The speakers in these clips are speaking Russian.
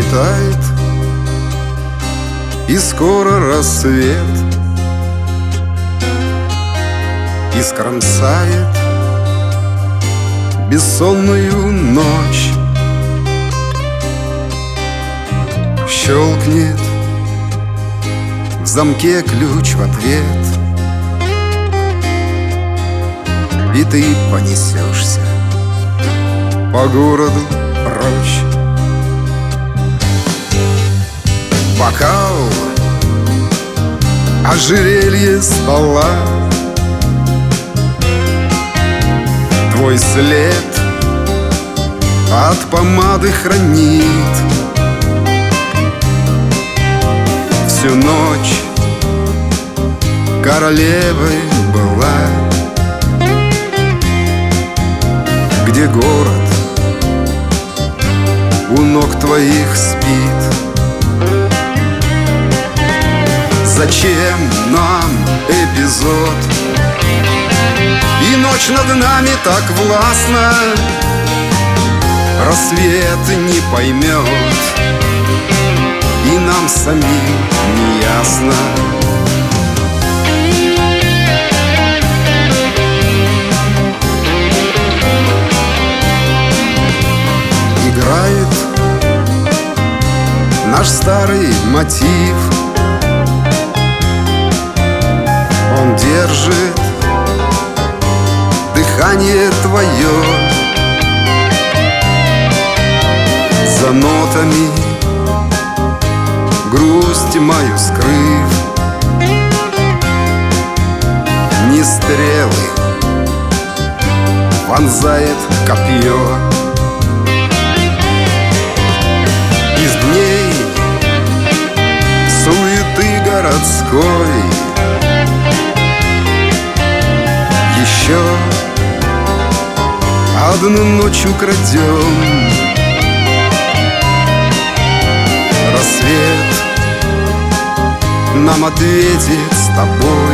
тает, и скоро рассвет искромсает бессонную ночь. Щелкнет в замке ключ в ответ, и ты понесешься по городу прочь. Бокал, ожерелье стола, твой след от помады хранит. Всю ночь королевой была, где город у ног твоих спит. Зачем нам эпизод, и ночь над нами так властна? Рассвет не поймет, и нам самим не ясно. Играет наш старый мотив, он держит дыхание твое. За нотами грусть мою скрыв, не стрелы вонзает копье. Из дней суеты городской еще одну ночь украдем. Рассвет нам ответит с тобой.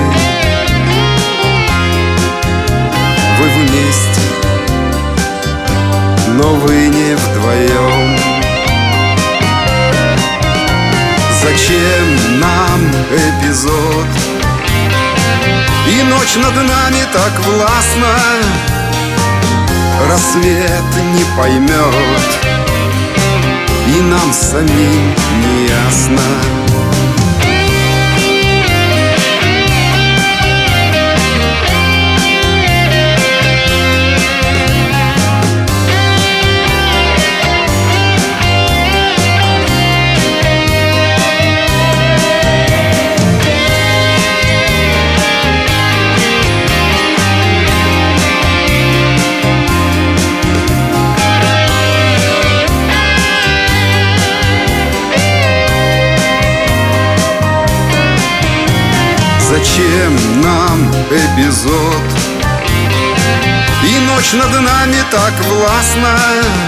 Вы вместе, но вы не вдвоем. Зачем нам эпизод, и ночь над нами так властна? Рассвет не поймет, и нам самим не ясно. Зачем нам эпизод, и ночь над нами так властна?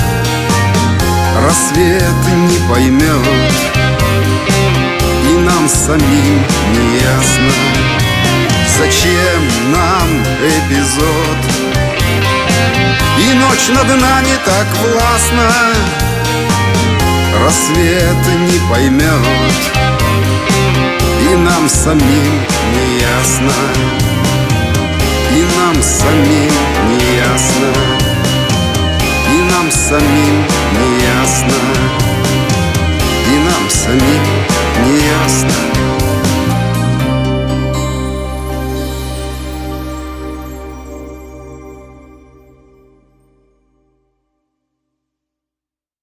Рассвет не поймет, и нам самим не ясно. Зачем нам эпизод, и ночь над нами так властна? Рассвет не поймет, и нам самим не ясно, и нам самим не ясно, и нам самим не ясно, и нам самим